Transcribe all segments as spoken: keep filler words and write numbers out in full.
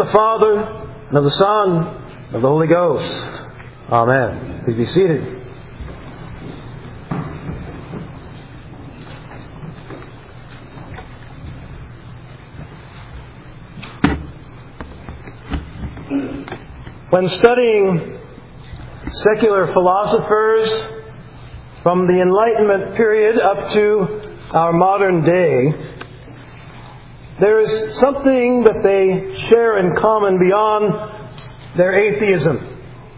Father, and of the Son, and of the Holy Ghost. Amen. Please be seated. When studying secular philosophers from the Enlightenment period up to our modern day, there is something that they share in common beyond their atheism.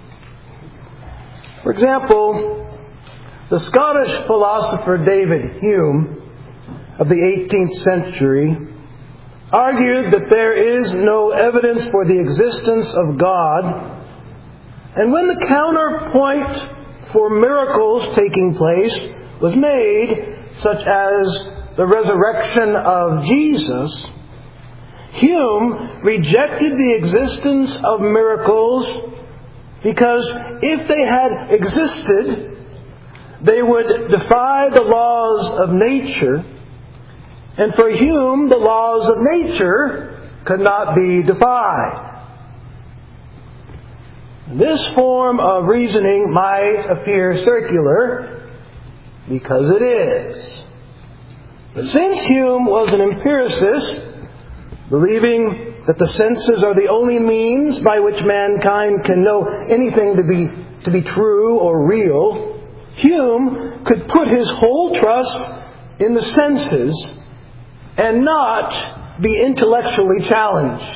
For example, the Scottish philosopher David Hume of the eighteenth century argued that there is no evidence for the existence of God, and when the counterpoint for miracles taking place was made, such as the resurrection of Jesus, Hume rejected the existence of miracles because if they had existed, they would defy the laws of nature. And for Hume, the laws of nature could not be defied. This form of reasoning might appear circular, because it is. But since Hume was an empiricist, believing that the senses are the only means by which mankind can know anything to be, to be true or real, Hume could put his whole trust in the senses and not be intellectually challenged.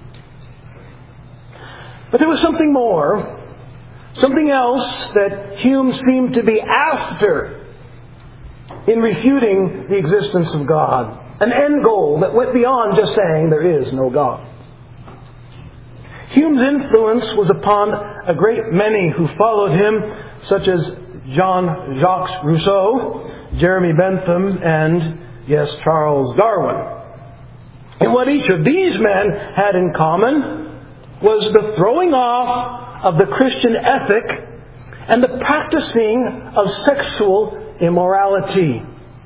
But there was something more, something else that Hume seemed to be after in refuting the existence of God. An end goal that went beyond just saying there is no God. Hume's influence was upon a great many who followed him, such as Jean-Jacques Rousseau, Jeremy Bentham, and yes, Charles Darwin. And what each of these men had in common was the throwing off of the Christian ethic and the practicing of sexual immorality.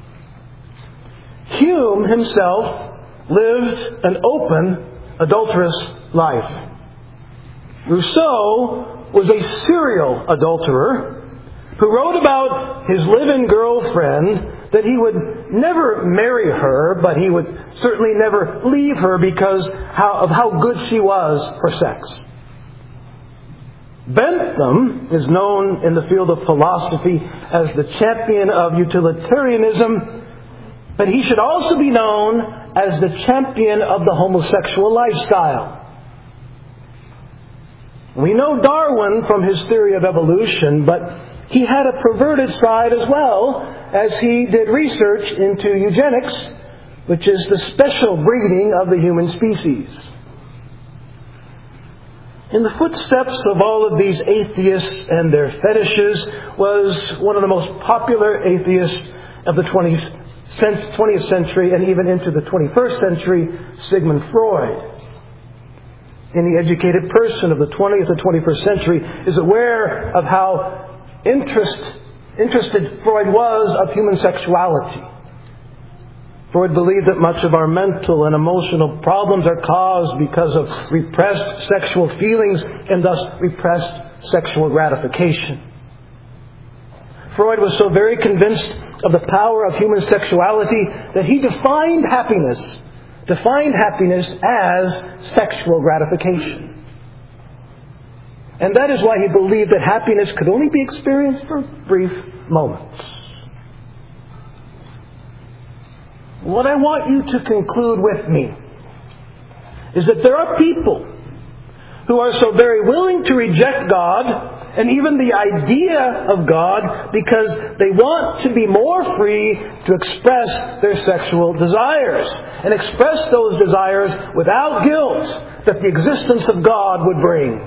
Hume himself lived an open, adulterous life. Rousseau was a serial adulterer who wrote about his live-in girlfriend that he would never marry her, but he would certainly never leave her because of how good she was for sex. Bentham is known in the field of philosophy as the champion of utilitarianism, but he should also be known as the champion of the homosexual lifestyle. We know Darwin from his theory of evolution, but he had a perverted side as well, as he did research into eugenics, which is the special breeding of the human species. In the footsteps of all of these atheists and their fetishes was one of the most popular atheists of the twentieth century and even into the twenty-first century, Sigmund Freud. Any educated person of the twentieth and twenty-first century is aware of how interest, interested Freud was of human sexuality. Freud believed that much of our mental and emotional problems are caused because of repressed sexual feelings and thus repressed sexual gratification. Freud was so very convinced of the power of human sexuality that he defined happiness, defined happiness as sexual gratification. And that is why he believed that happiness could only be experienced for brief moments. What I want you to conclude with me is that there are people who are so very willing to reject God and even the idea of God because they want to be more free to express their sexual desires and express those desires without guilt that the existence of God would bring.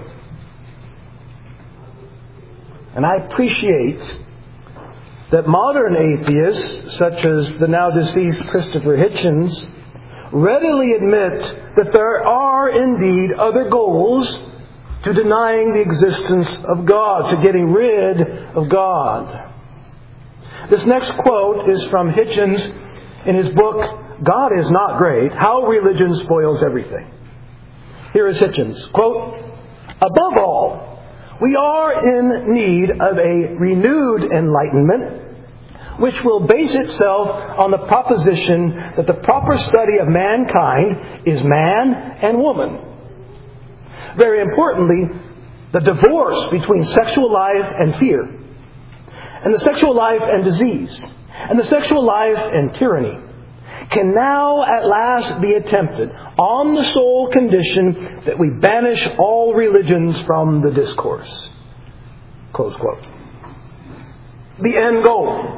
And I appreciate that modern atheists, such as the now deceased Christopher Hitchens, readily admit that there are indeed other goals to denying the existence of God, to getting rid of God. This next quote is from Hitchens in his book, God is Not Great, How Religion Spoils Everything. Here is Hitchens, quote, "Above all, we are in need of a renewed enlightenment which will base itself on the proposition that the proper study of mankind is man and woman. Very importantly, the divorce between sexual life and fear, and the sexual life and disease, and the sexual life and tyranny, can now at last be attempted on the sole condition that we banish all religions from the discourse." Close quote. The end goal.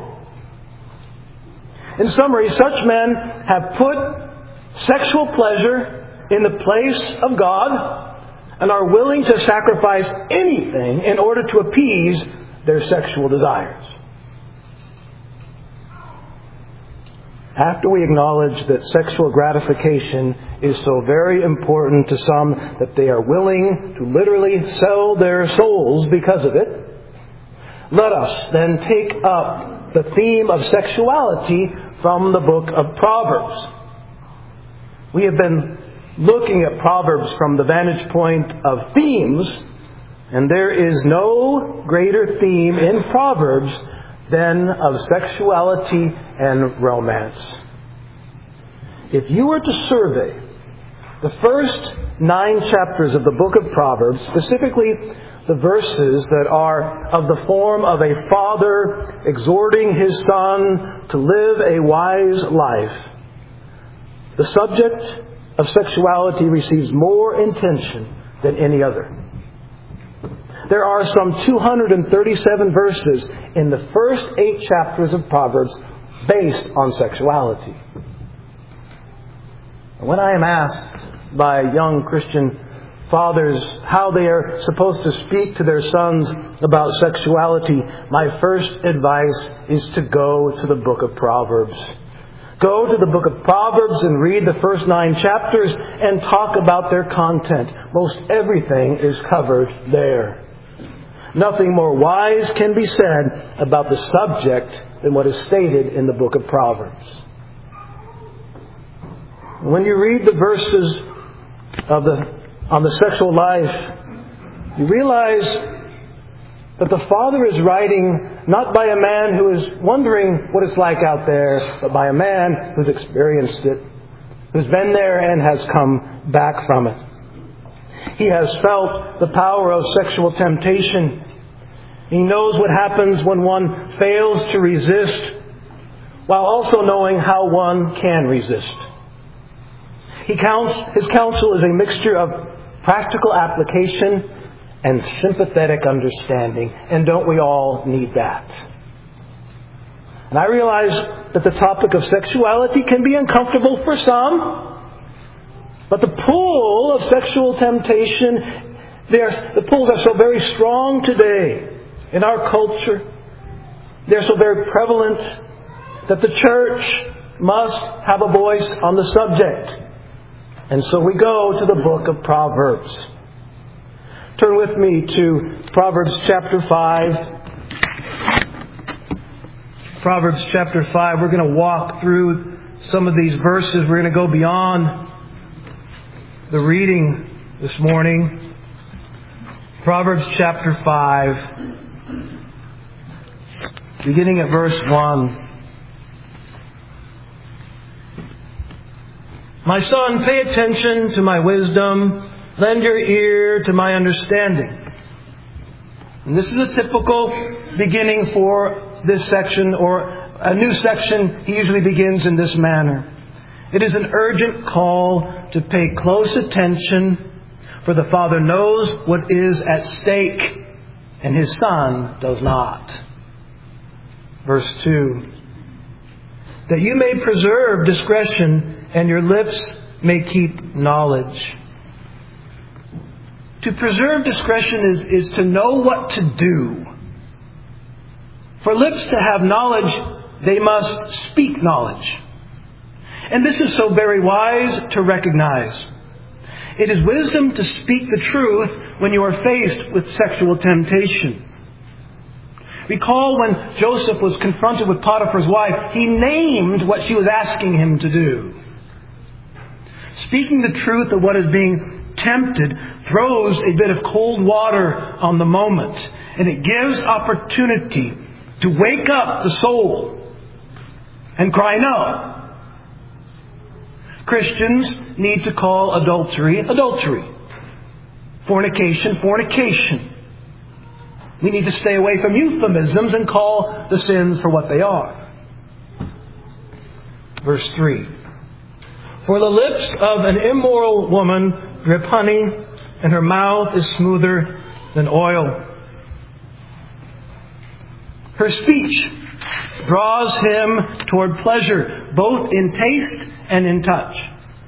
In summary, such men have put sexual pleasure in the place of God and are willing to sacrifice anything in order to appease their sexual desires. After we acknowledge that sexual gratification is so very important to some that they are willing to literally sell their souls because of it, let us then take up the theme of sexuality from the book of Proverbs. We have been looking at Proverbs from the vantage point of themes, and there is no greater theme in Proverbs than of sexuality and romance. If you were to survey the first nine chapters of the book of Proverbs, specifically the verses that are of the form of a father exhorting his son to live a wise life, the subject of sexuality receives more attention than any other. There are some two hundred thirty-seven verses in the first eight chapters of Proverbs based on sexuality. When I am asked by young Christian fathers how they are supposed to speak to their sons about sexuality, my first advice is to go to the book of Proverbs. Go to the book of Proverbs and read the first nine chapters and talk about their content. Most everything is covered there. Nothing more wise can be said about the subject than what is stated in the book of Proverbs. When you read the verses of the on the sexual life, you realize that the Father is writing not by a man who is wondering what it's like out there, but by a man who's experienced it, who's been there and has come back from it. He has felt the power of sexual temptation. He knows what happens when one fails to resist, while also knowing how one can resist. He counts, his counsel is a mixture of practical application and sympathetic understanding. And don't we all need that? And I realize that the topic of sexuality can be uncomfortable for some, but the pull of sexual temptation, the pulls are so very strong today in our culture. They're so very prevalent that the church must have a voice on the subject. And so we go to the book of Proverbs. Turn with me to Proverbs chapter five. Proverbs chapter five. We're going to walk through some of these verses. We're going to go beyond the reading this morning. Proverbs chapter five, beginning at verse one. My son, pay attention to my wisdom. Lend your ear to my understanding. And this is a typical beginning for this section, or a new section. He usually begins in this manner. It is an urgent call to pay close attention, for the father knows what is at stake, and his son does not. Verse two. That you may preserve discretion, and your lips may keep knowledge. To preserve discretion is, is to know what to do. For lips to have knowledge, they must speak knowledge. And this is so very wise to recognize. It is wisdom to speak the truth when you are faced with sexual temptation. Recall when Joseph was confronted with Potiphar's wife, he named what she was asking him to do. Speaking the truth of what is being tempted throws a bit of cold water on the moment, and it gives opportunity to wake up the soul and cry no. Christians need to call adultery adultery, fornication fornication. We need to stay away from euphemisms and call the sins for what they are. Verse three. For the lips of an immoral woman drip honey, and her mouth is smoother than oil. Her speech draws him toward pleasure, both in taste and in touch.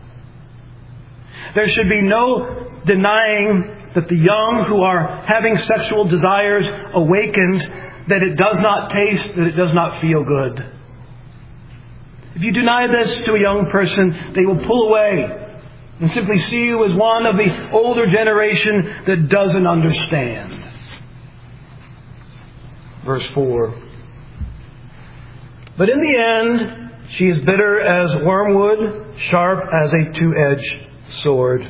There should be no denying that the young who are having sexual desires awakened, that it does not taste, that it does not feel good. If you deny this to a young person, they will pull away and simply see you as one of the older generation that doesn't understand. Verse four. But in the end, she is bitter as wormwood, sharp as a two-edged sword.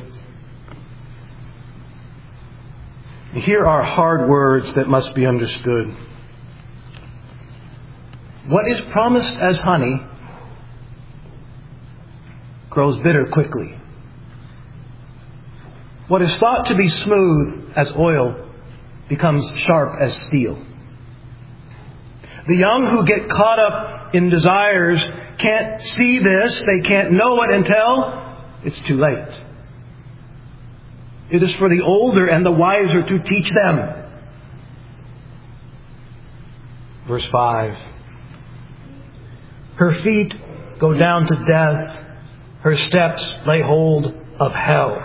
Here are hard words that must be understood. What is promised as honey grows bitter quickly. What is thought to be smooth as oil becomes sharp as steel. The young who get caught up in desires can't see this, they can't know it until it's too late. It is for the older and the wiser to teach them. Verse five. Her feet go down to death. Her steps lay hold of hell.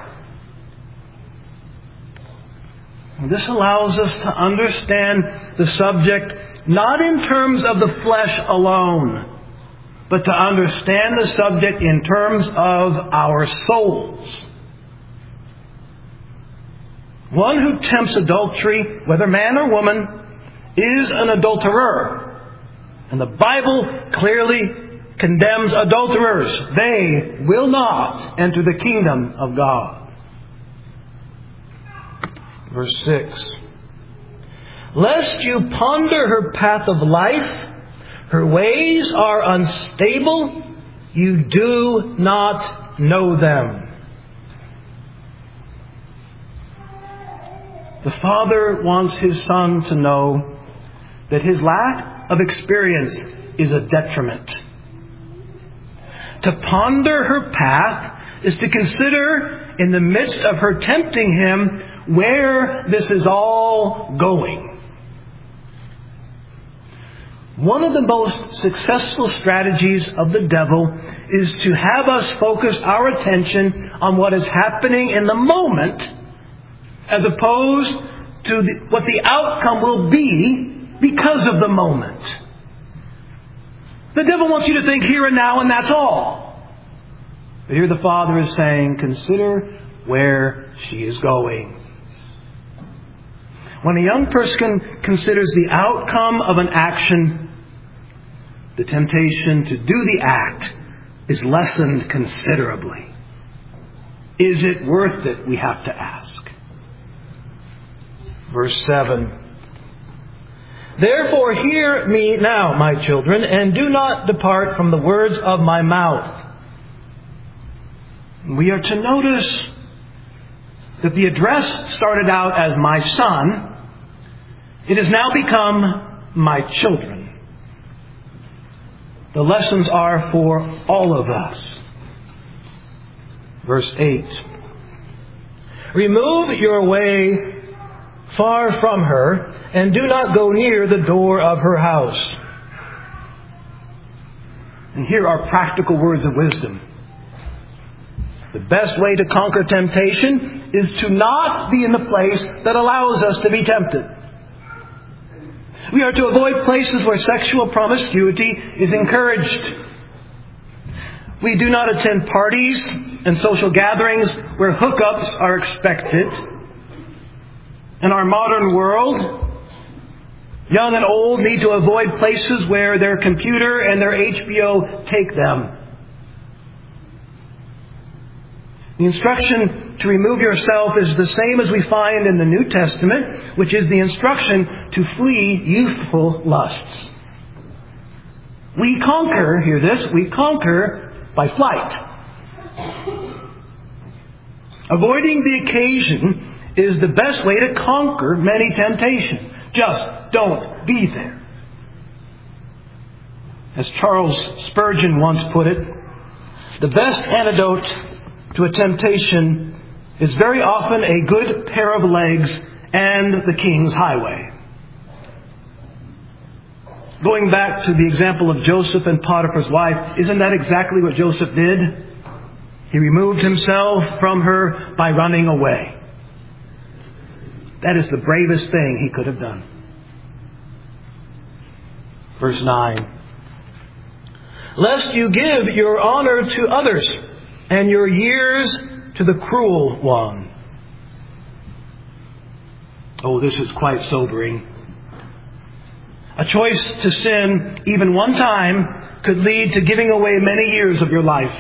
And this allows us to understand the subject not in terms of the flesh alone, but to understand the subject in terms of our souls. One who tempts adultery, whether man or woman, is an adulterer. And the Bible clearly condemns adulterers. They will not enter the kingdom of God. Verse six. Lest you ponder her path of life, her ways are unstable, you do not know them. The Father wants His Son to know that his lack of experience is a detriment. To ponder her path is to consider in the midst of her tempting him where this is all going. One of the most successful strategies of the devil is to have us focus our attention on what is happening in the moment as opposed to the, what the outcome will be because of the moment. The devil wants you to think here and now and that's all. But here the Father is saying, consider where she is going. When a young person considers the outcome of an action, the temptation to do the act is lessened considerably. Is it worth it, we have to ask. Verse seven. Therefore hear me now, my children, and do not depart from the words of my mouth. We are to notice that the address started out as my son. It has now become my children. The lessons are for all of us. Verse eight. Remove your way far from her, and do not go near the door of her house. And here are practical words of wisdom. The best way to conquer temptation is to not be in the place that allows us to be tempted. We are to avoid places where sexual promiscuity is encouraged. We do not attend parties and social gatherings where hookups are expected. In our modern world, young and old need to avoid places where their computer and their H B O take them. The instruction to remove yourself is the same as we find in the New Testament, which is the instruction to flee youthful lusts. We conquer, hear this, we conquer by flight. Avoiding the occasion is the best way to conquer many temptations. Just don't be there. As Charles Spurgeon once put it, the best antidote to a temptation is very often a good pair of legs and the King's highway. Going back to the example of Joseph and Potiphar's wife, isn't that exactly what Joseph did? He removed himself from her by running away. That is the bravest thing he could have done. Verse nine. Lest you give your honor to others and your years to the cruel one. Oh, this is quite sobering. A choice to sin even one time could lead to giving away many years of your life.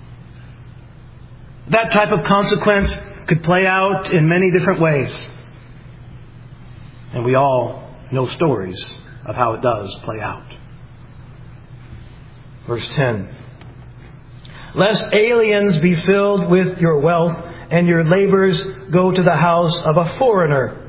That type of consequence could play out in many different ways. And we all know stories of how it does play out. Verse ten. Lest aliens be filled with your wealth and your labors go to the house of a foreigner.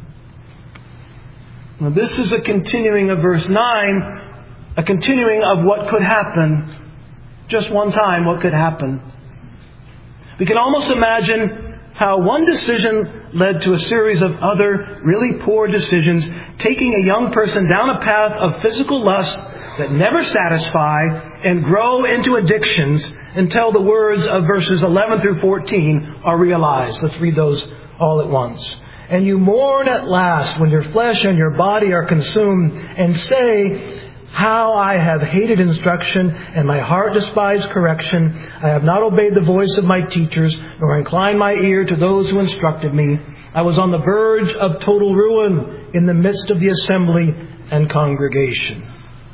Now, this is a continuing of verse nine, a continuing of what could happen. Just one time, what could happen. We can almost imagine how one decision led to a series of other really poor decisions, taking a young person down a path of physical lust that never satisfy and grow into addictions until the words of verses eleven through fourteen are realized. Let's read those all at once. And you mourn at last when your flesh and your body are consumed, and say, how I have hated instruction, and my heart despised correction. I have not obeyed the voice of my teachers, nor inclined my ear to those who instructed me. I was on the verge of total ruin in the midst of the assembly and congregation.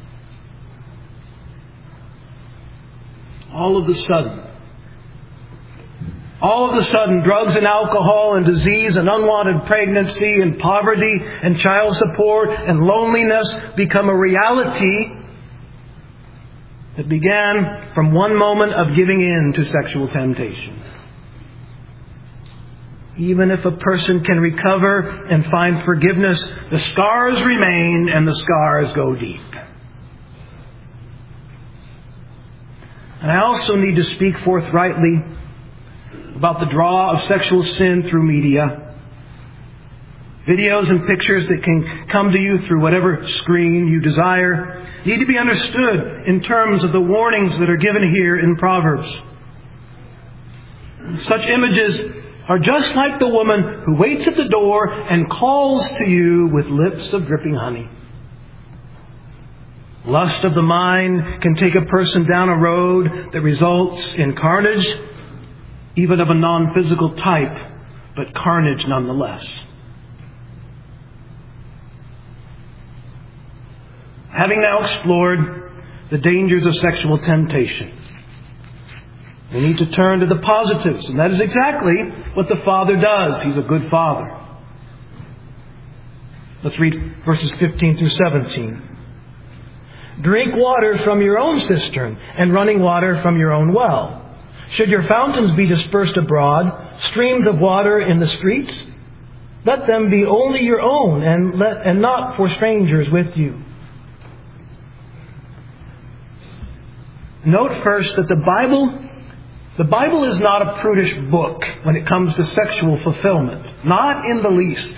All of a sudden, all of a sudden, drugs and alcohol and disease and unwanted pregnancy and poverty and child support and loneliness become a reality that began from one moment of giving in to sexual temptation. Even if a person can recover and find forgiveness, the scars remain and the scars go deep. And I also need to speak forthrightly about the draw of sexual sin through media. Videos and pictures that can come to you through whatever screen you desire need to be understood in terms of the warnings that are given here in Proverbs. Such images are just like the woman who waits at the door and calls to you with lips of dripping honey. Lust of the mind can take a person down a road that results in carnage, even of a non-physical type, but carnage nonetheless. Having now explored the dangers of sexual temptation, we need to turn to the positives, and that is exactly what the Father does. He's a good Father. Let's read verses fifteen through seventeen. Drink water from your own cistern, and running water from your own well. Should your fountains be dispersed abroad, streams of water in the streets, let them be only your own, and let and not for strangers with you. Note first that the Bible, the Bible is not a prudish book when it comes to sexual fulfillment. Not in the least.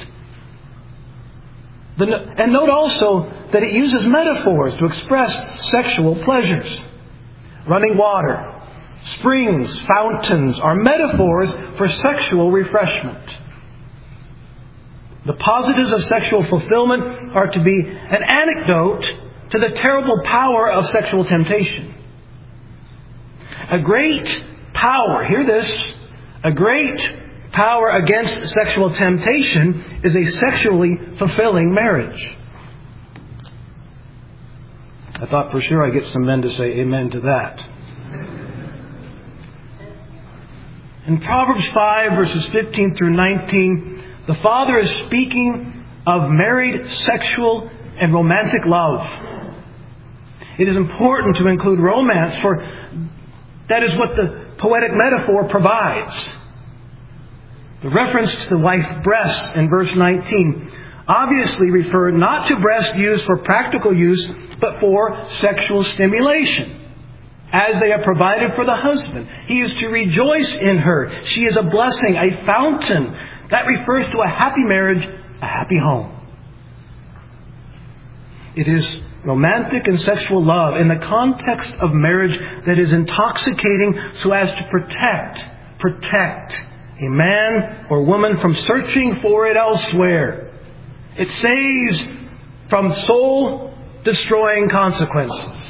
The, and note also that it uses metaphors to express sexual pleasures. Running water, springs, fountains are metaphors for sexual refreshment. The positives of sexual fulfillment are to be an antidote to the terrible power of sexual temptation. A great power, hear this, a great power against sexual temptation is a sexually fulfilling marriage. I thought for sure I'd get some men to say amen to that. In Proverbs five, verses fifteen through nineteen, the Father is speaking of married sexual and romantic love. It is important to include romance, for that is what the poetic metaphor provides. The reference to the wife's breasts in verse nineteen obviously refer not to breast used for practical use, but for sexual stimulation, as they are provided for the husband. He is to rejoice in her. She is a blessing, a fountain. That refers to a happy marriage, a happy home. It is romantic and sexual love in the context of marriage that is intoxicating so as to protect, protect a man or woman from searching for it elsewhere. It saves from soul-destroying consequences.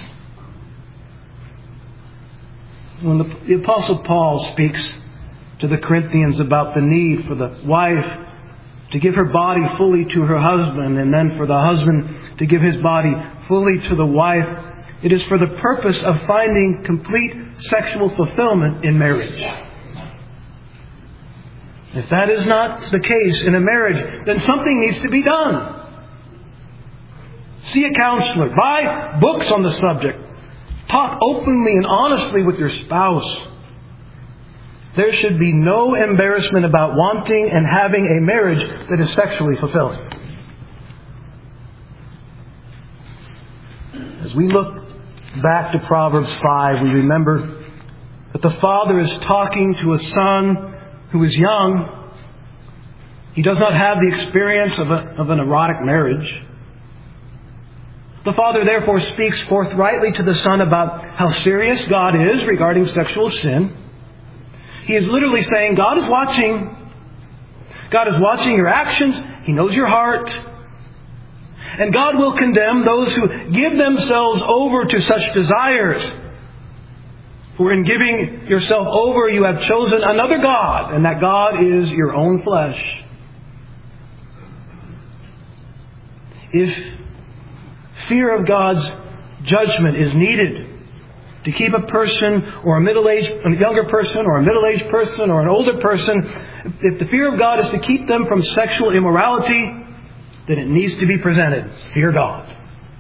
When the, the Apostle Paul speaks to the Corinthians about the need for the wife to give her body fully to her husband, and then for the husband to give his body fully to the wife, it is for the purpose of finding complete sexual fulfillment in marriage. If that is not the case in a marriage, then something needs to be done. See a counselor. Buy books on the subject. Talk openly and honestly with your spouse. There should be no embarrassment about wanting and having a marriage that is sexually fulfilling. As we look back to Proverbs five, we remember that the father is talking to a son who is young. He does not have the experience of, a, of an erotic marriage. The father therefore speaks forthrightly to the son about how serious God is regarding sexual sin. He is literally saying, God is watching. God is watching your actions. He knows your heart. And God will condemn those who give themselves over to such desires. For in giving yourself over, you have chosen another God, and that God is your own flesh. If fear of God's judgment is needed to keep a person or a middle-aged, a younger person or a middle-aged person or an older person, if the fear of God is to keep them from sexual immorality, then it needs to be presented. Fear God.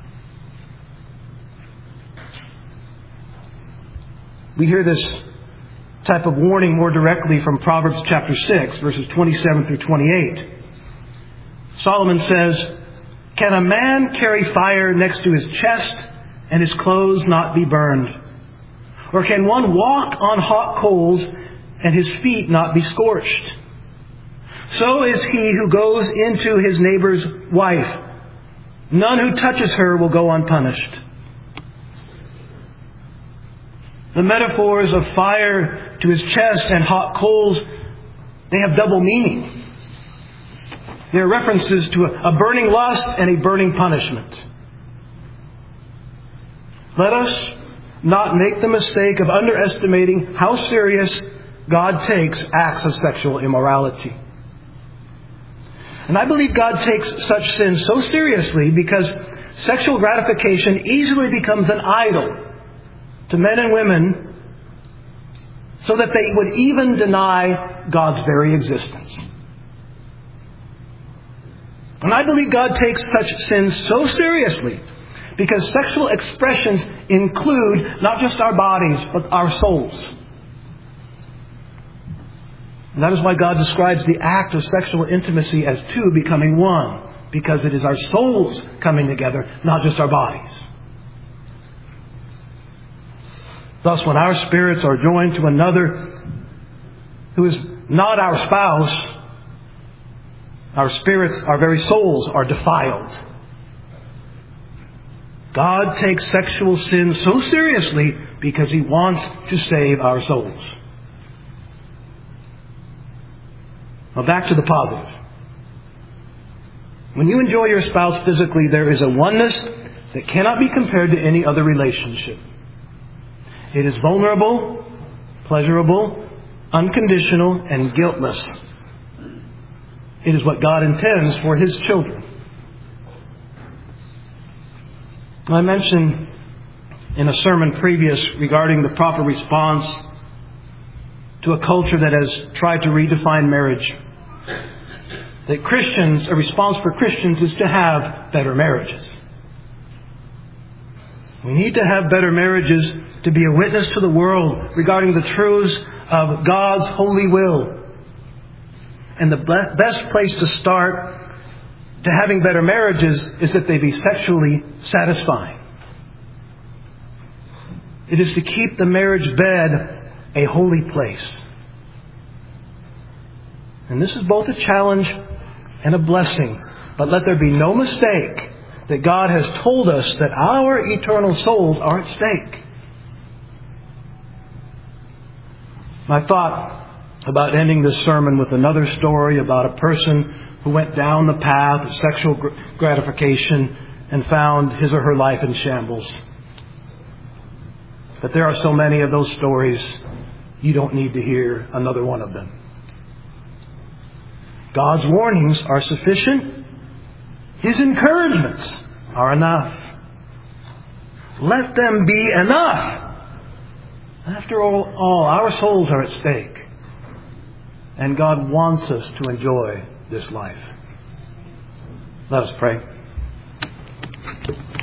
We hear this type of warning more directly from Proverbs chapter six, verses twenty-seven through twenty-eight. Solomon says, "Can a man carry fire next to his chest and his clothes not be burned? Or can one walk on hot coals and his feet not be scorched? So is he who goes into his neighbor's wife. None who touches her will go unpunished." The metaphors of fire to his chest and hot coals, they have double meaning. They are references to a burning lust and a burning punishment. Let us not make the mistake of underestimating how serious God takes acts of sexual immorality. And I believe God takes such sins so seriously because sexual gratification easily becomes an idol to men and women, so that they would even deny God's very existence. And I believe God takes such sins so seriously because sexual expressions include not just our bodies, but our souls. And that is why God describes the act of sexual intimacy as two becoming one, because it is our souls coming together, not just our bodies. Thus, when our spirits are joined to another who is not our spouse, our spirits, our very souls are defiled. God takes sexual sin so seriously because He wants to save our souls. Now back to the positive. When you enjoy your spouse physically, there is a oneness that cannot be compared to any other relationship. It is vulnerable, pleasurable, unconditional, and guiltless. It is what God intends for His children. I mentioned in a sermon previous regarding the proper response to a culture that has tried to redefine marriage. That Christians, a response for Christians is to have better marriages. We need to have better marriages to be a witness to the world regarding the truths of God's holy will. And the best place to start to having better marriages is that they be sexually satisfying. It is to keep the marriage bed a holy place. And this is both a challenge and a blessing. But let there be no mistake that God has told us that our eternal souls are at stake. I thought about ending this sermon with another story about a person who went down the path of sexual gratification and found his or her life in shambles. But there are so many of those stories, you don't need to hear another one of them. God's warnings are sufficient. His encouragements are enough. Let them be enough. After all, all, our souls are at stake. And God wants us to enjoy this life. Let us pray.